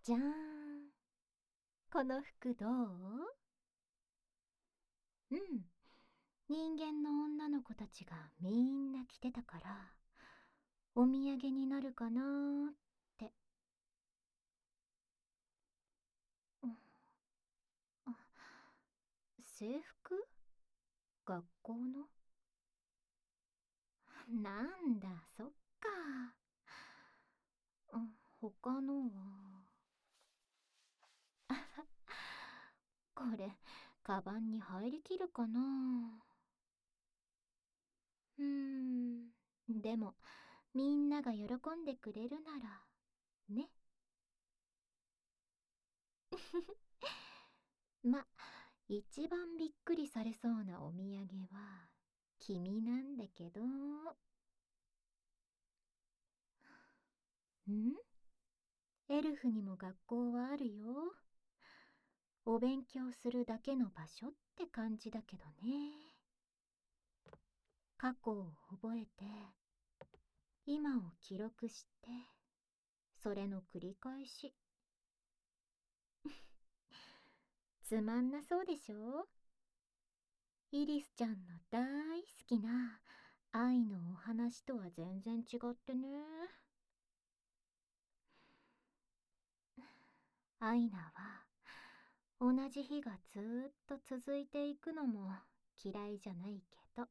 じゃーん。この服どう？うん。人間の女の子たちがみんな着てたから、お土産になるかなーって。うん。あ、制服？学校の？なんだ、そっか。うん、他のは。これ、カバンに入りきるかな？でも、みんなが喜んでくれるなら、ね。ま、一番びっくりされそうなお土産は、君なんだけど。エルフにも学校はあるよ。お勉強するだけの場所って感じだけどね。過去を覚えて、今を記録して、それの繰り返し。つまんなそうでしょ？イリスちゃんの大好きな愛のお話とは全然違ってね。アイナは同じ日がずーっと続いていくのも嫌いじゃないけど。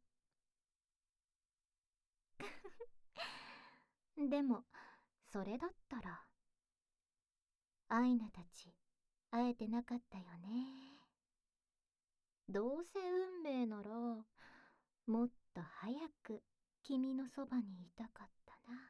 でもそれだったらアイナたち会えてなかったよね。どうせ運命ならもっと早く君のそばにいたかったな。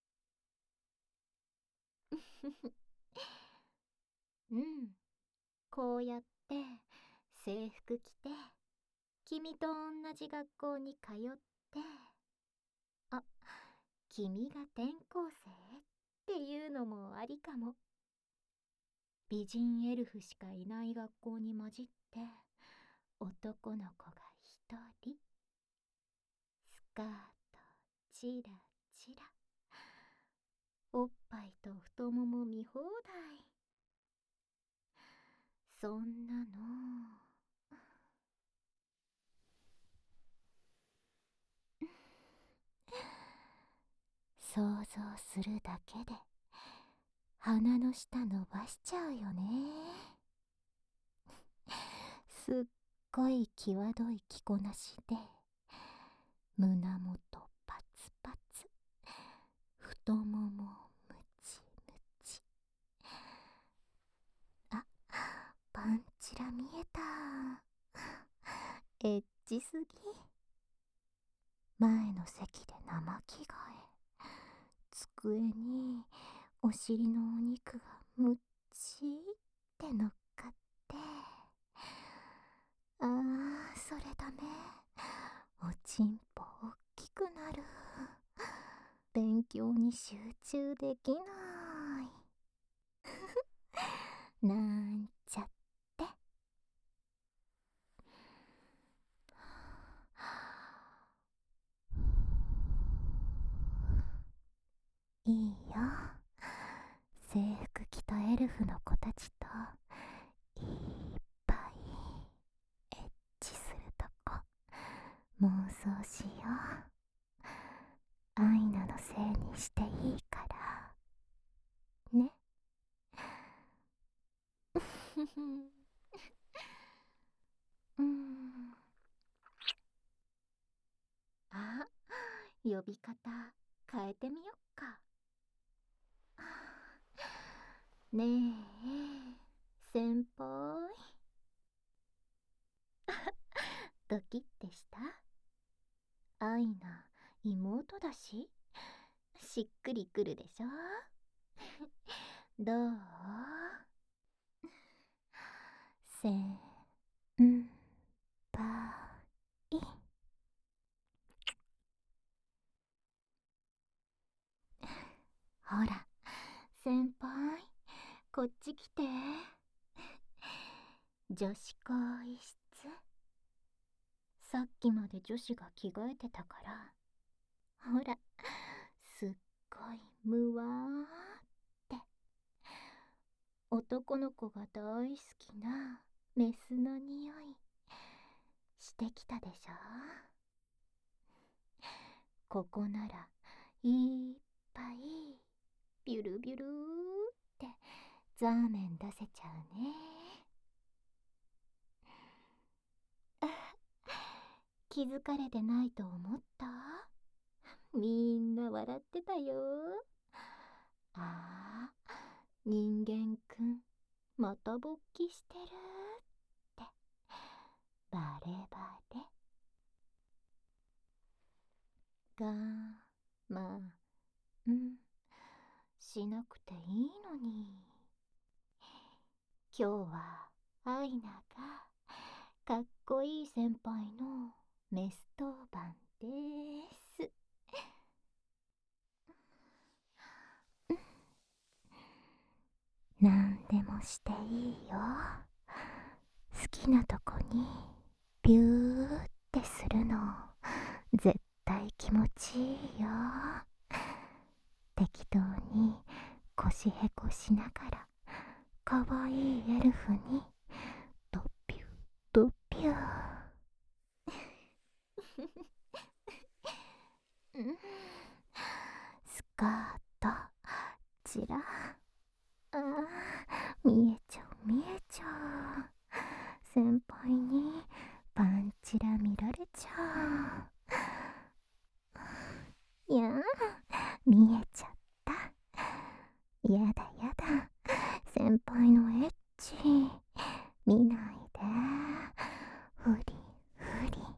うん、こうやって制服着て君と同じ学校に通って、あ、君が転校生っていうのもありかも。美人エルフしかいない学校に混じって男の子が一人。スカートチラチラ、おっぱいと太もも見放題。そんなの想像するだけで鼻の下伸ばしちゃうよね。すっごい際どい着こなしで胸元パツパツ、太ももムチムチ。あ、パンチラ見えた。エッチすぎ。前の席で生着替え、机にお尻のお肉がむっちって乗っかって、あー、それだね。おちんぽおっきくなる。勉強に集中できない。なんちゃって。いいよ。制服着たエルフの子たちといっぱいエッチするとこ妄想しよう。アイナのせいにしていいからね。うーん。あ、呼び方変えてみよっか。ねえ、先輩。ドキッてした？アイナ、妹だし、しっくりくるでしょ？どう？せんぱい。ほら、先輩、こっち来て。女子更衣室。さっきまで女子が着替えてたから。ほら、すっごいむわーって。 男の子が大好きなメスの匂いしてきたでしょ。ここならいっぱいビュルビュルーってザーメン出せちゃうね。気づかれてないと思った？みんな笑ってたよ。ああ、人間くんまた勃起してるってバレバレ。がまあしなくていいのに。今日はアイナがかっこいい先輩のメス当番です。なんでもしていいよ。好きなとこにビューってするの絶対気持ちいいよ。適当に腰へこしながらかわいいエルフにドピュードピュースカートちら見えちゃう見えちゃう。先輩にパンチラ見られちゃう。いや見えちゃった。やだやだ、先輩のエッチ見ないで。フリフリ。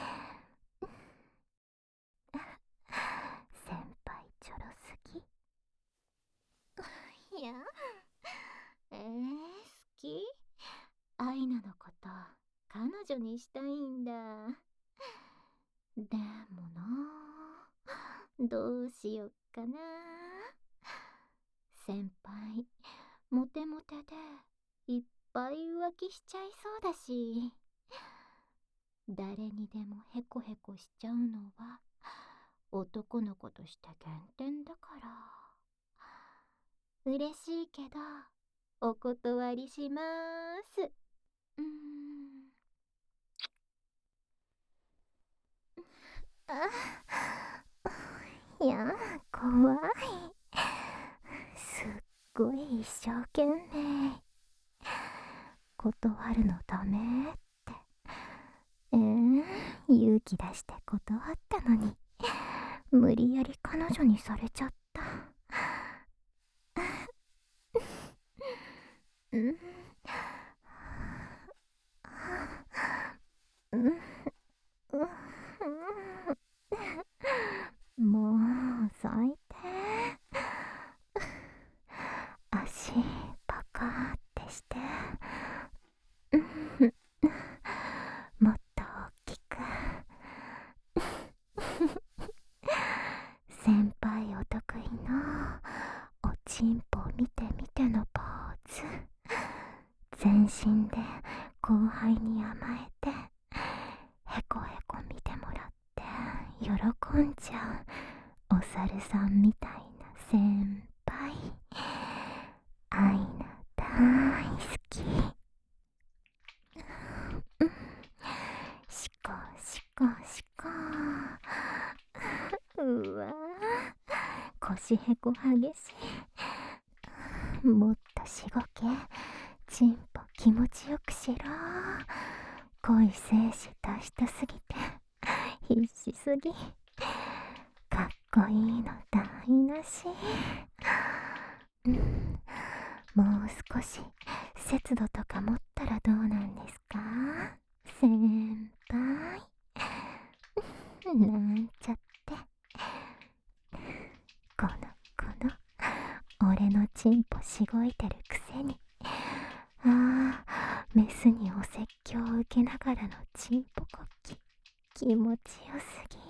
先輩ちょろすぎ。いや好き？アイナのこと彼女にしたいんだ。でもな、どうしよっかな。先輩モテモテでいっぱい浮気しちゃいそうだし、誰にでもヘコヘコしちゃうのは男の子として減点だから。嬉しいけどお断りしまーす。いや怖い。すっごい一生懸命断るのダメって。勇気出して断ったのに無理やり彼女にされちゃった。もう最低。足パカーってしてもっと大きく。先輩お得意のおちんぽ見て見てのポーズ。全身で後輩に甘えてへこへこ見てもらって喜んじゃうお猿さんみたいな先輩。アイナ大好き。シコシコシコ。うわ腰へこ激しい。もっとしごけ。ちんぽ気持ちよくしろ。恋精子出したすぎて必死すぎ。かっこいいの台無し。もう少し節度とか持ったらどうなんですか先輩。なんちゃって。この俺のチンポしごいてるくせに。メスにお説教を受けながらのチンポコッキ気持ちよすぎ。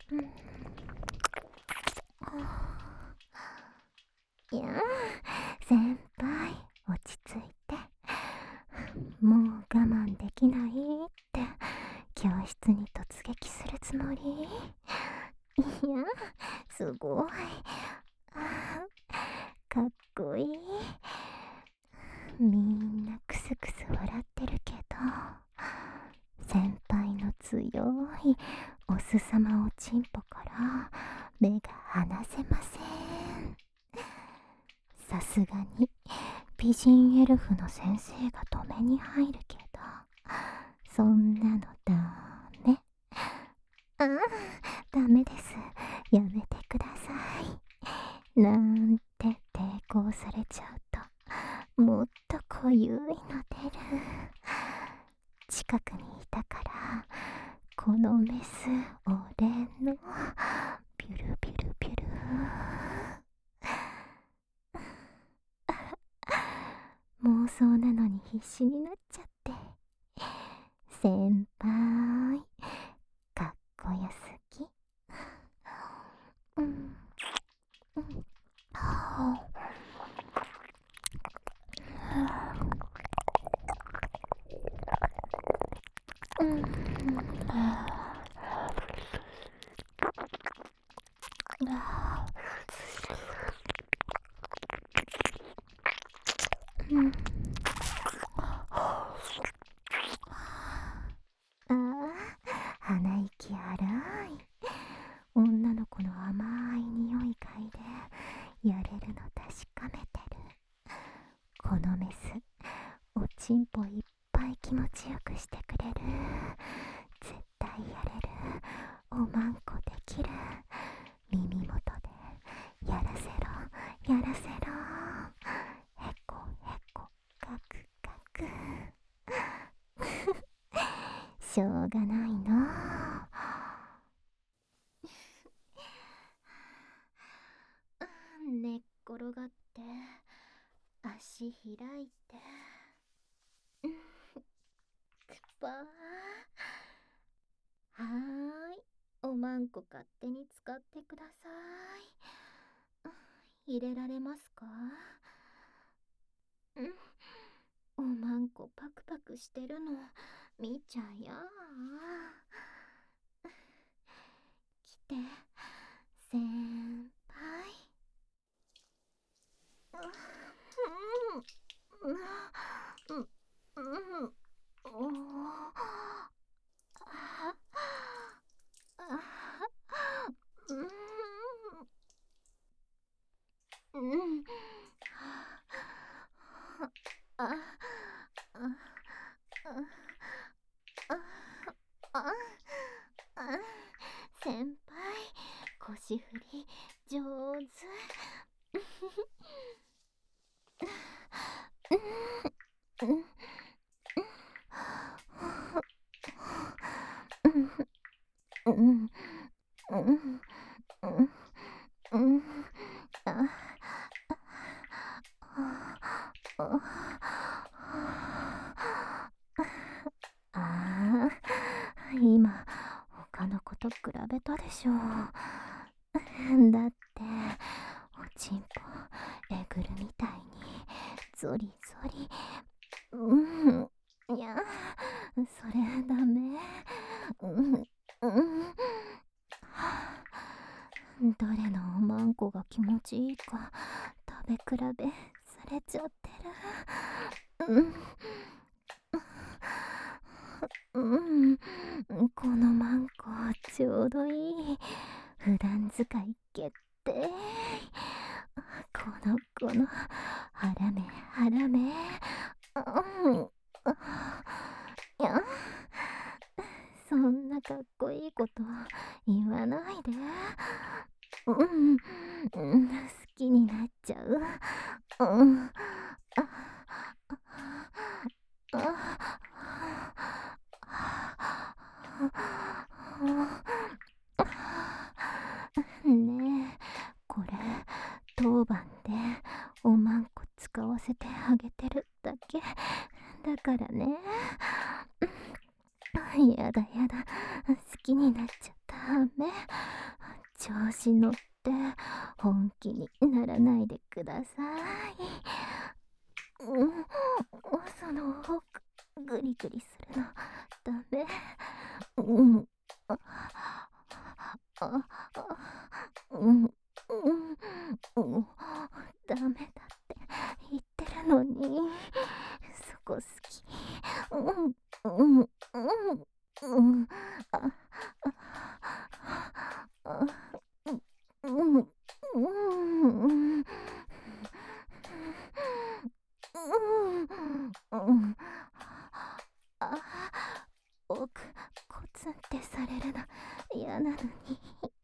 いや先輩、落ち着いて。もう我慢できないって教室に突撃するつもり？いや、すごい。かっこいい。みんなクスクス笑ってるけど、先輩の強いおすさまおちんぽから目が離せません。さすがに美人エルフの先生が止めに入るけど、そんなのダメ。ダメです。やめてください。なんて抵抗されちゃうと、もっと濃ゆいの出る。近くにいたから、このメス俺のピュルピュルピュル。妄想なのに必死になっちゃって。先輩、かっこよすぎ。鼻息荒い。女の子の甘い匂い嗅いでやれるの確かめてる。このメス、おちんぽいっぱい気持ちよくしてくれる。絶対やれる。おまんこできる。耳元でやらせろやらせろ。へこへこガクガク。しょうがないな。寝っ転がって足開いて、くぱー。はーい、おまんこ勝手に使ってください。入れられますか？おまんこパクパクしてるの見ちゃや。来て先輩。先輩、腰振り上手。今他の子と比べたでしょ。だっておちんぽえぐるみたいにゾリゾリ。いや、それダメ。どれのおまんこが気持ちいいか食べ比べされちゃってる。このマンコちょうどいい。普段使い決定。この子の腹目腹目。いや、そんなかっこいいこと言わないで。好きになっちゃう。ねえ、これ当番でおまんこ使わせてあげてるだけだからね。やだやだ、好きになっちゃった。 メ。調子乗って本気にならないでください。その奥グリグリするのダメ。ああうんダメだって言ってるのに、そこ好き。あああ奥コツンってされるの嫌なのに。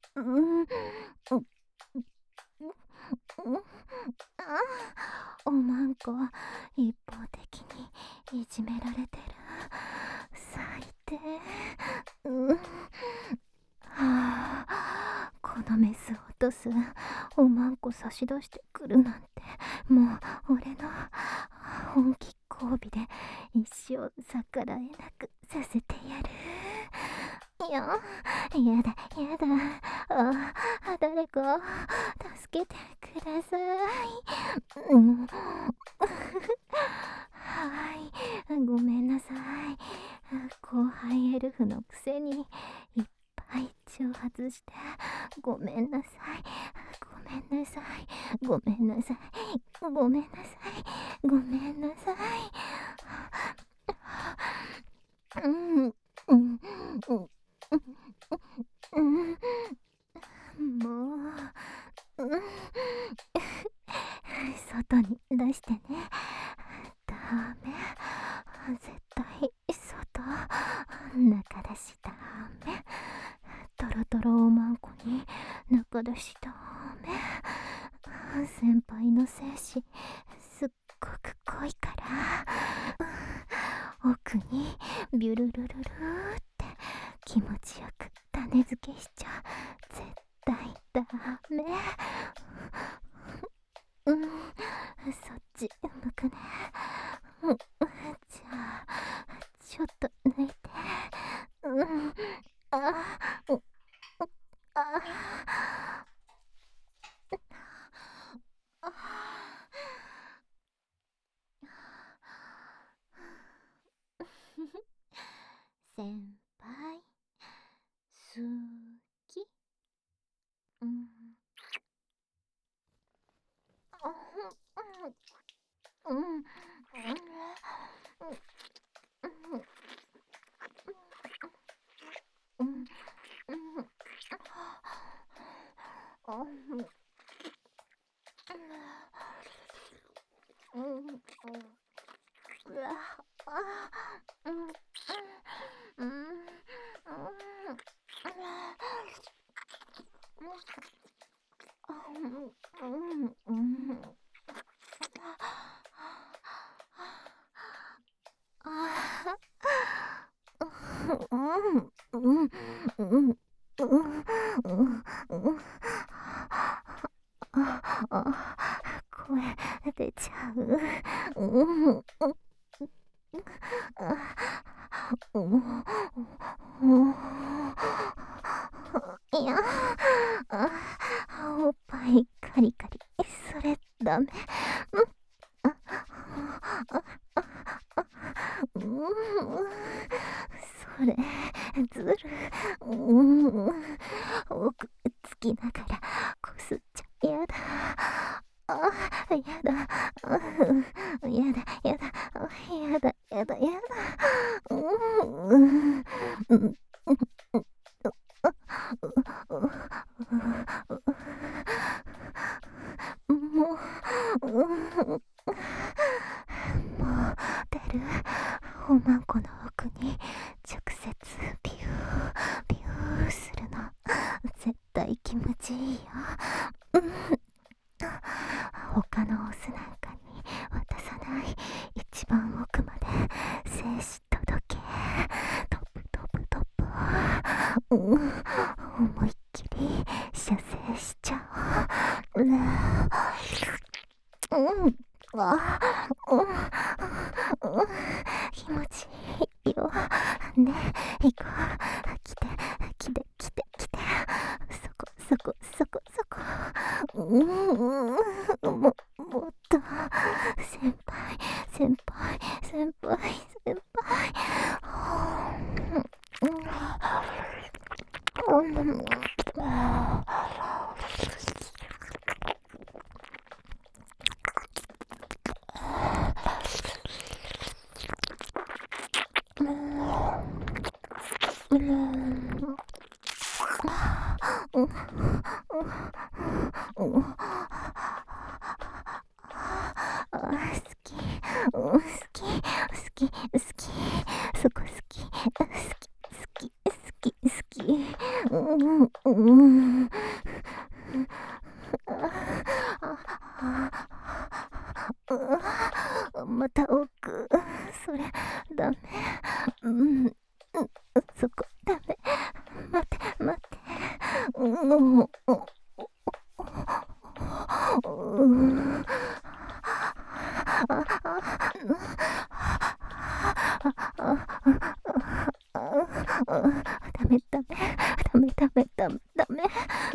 おまんこ一方的にいじめられてる。最低。このメス落とすおまんこ差し出してくるなんて、もう俺の本気交尾で一生逆らえなくさせてやる。やだ誰か助けてください。はいごめんなさい。後輩エルフのくせにいっぱい血を外してごめんなさい。ごめんなさい。もう外に出してね。ダメ。絶対外。中出しダメ。トロトロおまんこに中出しダメ。先輩の精子すっごく濃いから、奥にビュルルルルーって気持ちよく種付けしちゃ絶対ダメ。そっち向くね。じゃあちょっと抜いて。先輩好き。声出ちゃう。いや、おっぱいカリカリ、それダメ。それずる。奥つきながらこすっちゃやだ。やだ。もう出る。おまんこの奥に直接ビューするの絶対気持ちいいよ。他のオスなんかに渡さない。一番奥まで精子届け。トップ。思いっきり射精しちゃおう。気持ちいいよね。行こう。来て。 もっと、先輩、先輩、先輩、先輩。好き、好き、好き、そこ好き、好き、好き、好き、好き、また奥、それ、ダメ、そこ、ダメ、待って、待って、ダメダメダメダメダメダメ。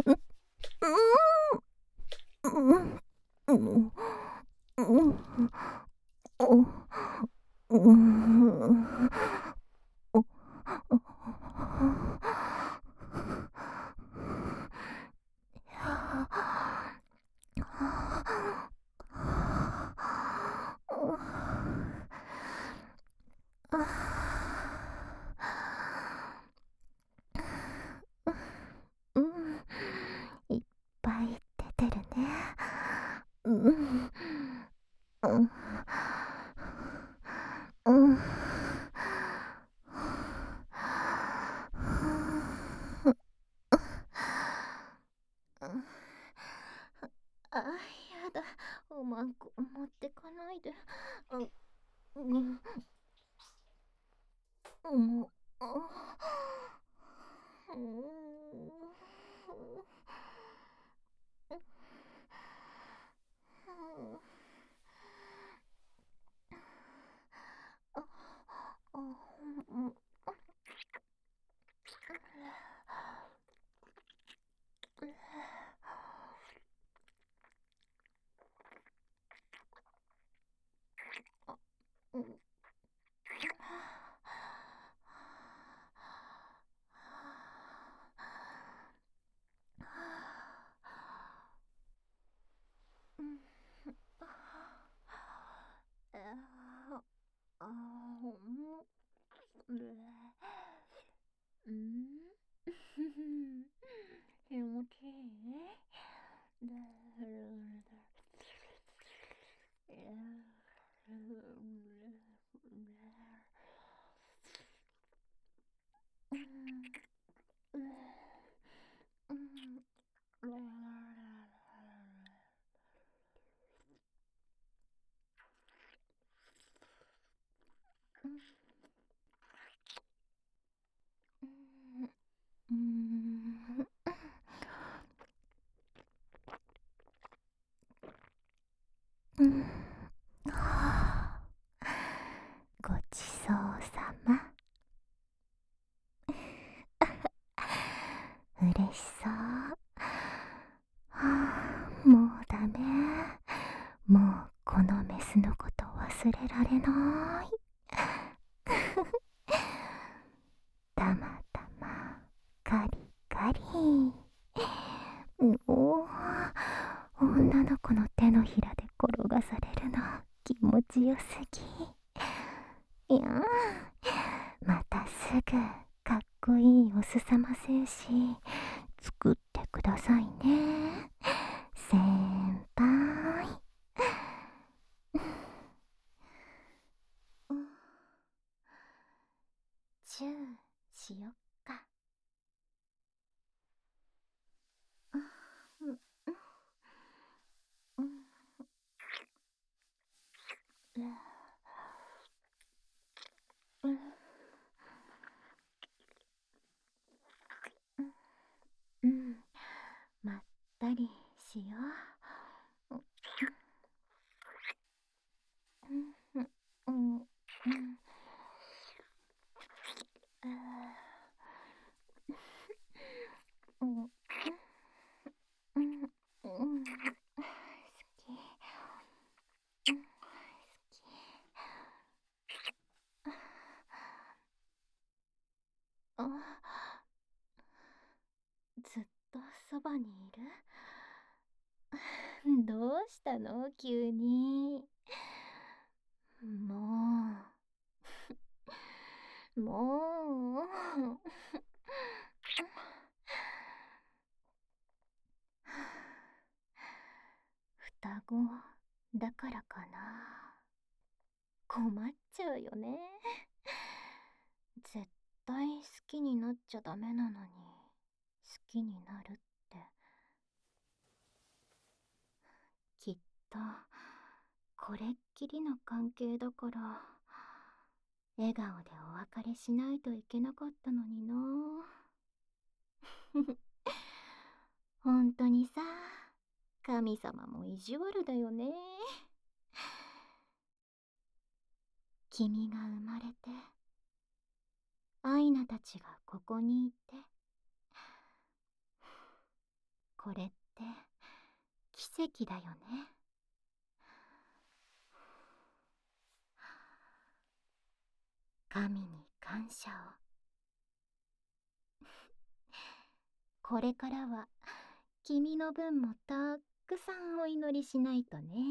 いっぱい出てるね。あ、やだ。おまんこ持ってかないで。もう。気持ちいい。ごちそうさま。嬉しそう。もうダメ。もうこのメスのこと忘れられない。たまたまカリカリ。お女の子の手のひらで転がされるの気持ちよすぎ。いやまたすぐかっこいいおすさま戦士作ってくださいね、先輩。チューしよっか。まったりしよう。 あ、ずっとそばにいる。どうしたの急に。ももう。双子だからかな。困っちゃうよね。絶対好きになっちゃダメなのに、好きになるって。きっと、これっきりの関係だから、笑顔でお別れしないといけなかったのにな。本当にさ、神様も意地悪だよね。君が生まれて、アイナたちがここにいて、これって奇跡だよね。神に感謝を。これからは君の分もたくさんお祈りしないとね。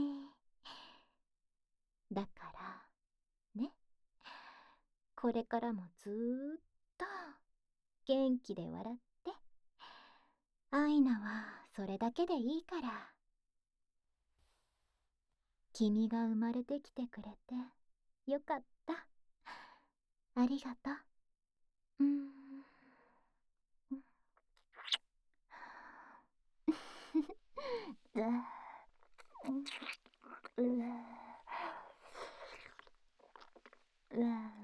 だからね、これからもずーっと元気で笑って。アイナはそれだけでいいから。君が生まれてきてくれてよかった。ありがとう。ううう